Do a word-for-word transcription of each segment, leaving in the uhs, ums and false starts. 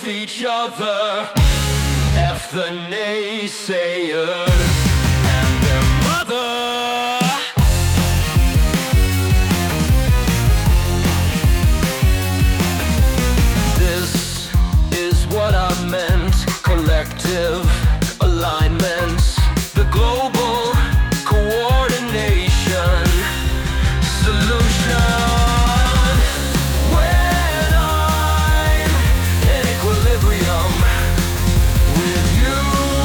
with each other. F the naysayers and their mother. This is what I meant. Collective alignment, the global coordination solution. When I'm in equilibrium with you,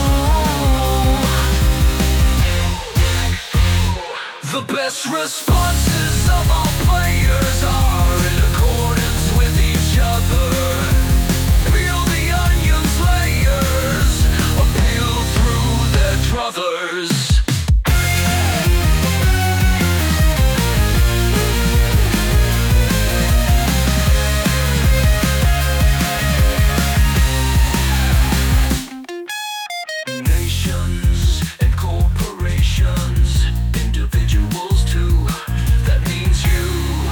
the best responses of all players are in accordance with each other. Peel the onion's layers, appeal through their druthers. Nations and corporations, individuals too, that means you.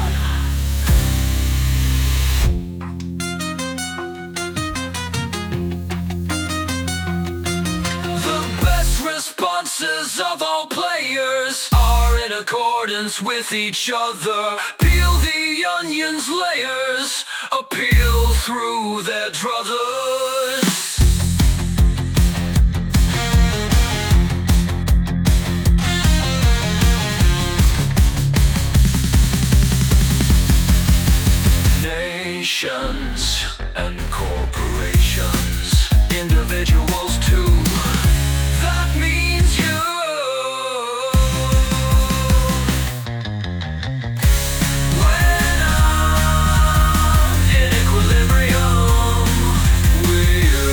The best responses of all players are in accordance with each other. Peel the onion's layers, appeal through their druthers. Nations and corporations, individuals too, that means you. When I'm in equilibrium with you,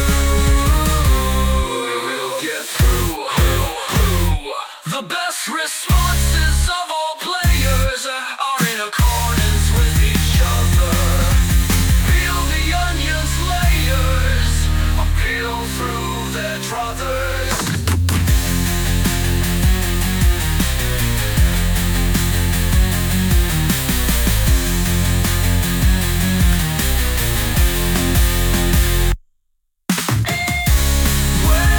we'll get through. The best responses of all players are in accordance with each other. Peel the onion's layers, appeal through their druthers. When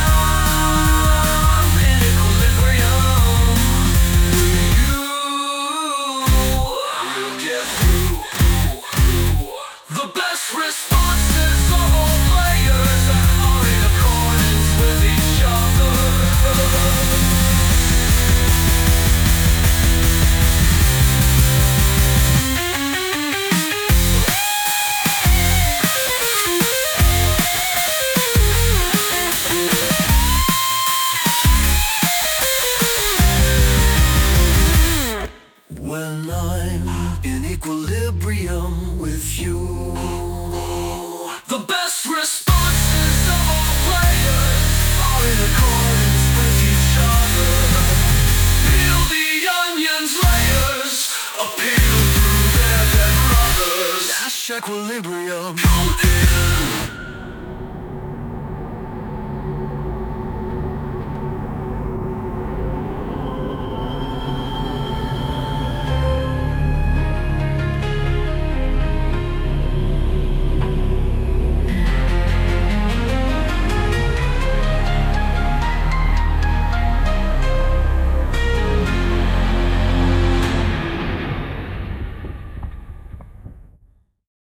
I'm in equilibrium with you, we'll get through. The best responses of all players are in accordance with each other. When I'm in equilibrium with you, the best responses of all players are in accordance with each other. Peel the onion's layers, appeal through their dead brothers. Dash equilibrium, come in.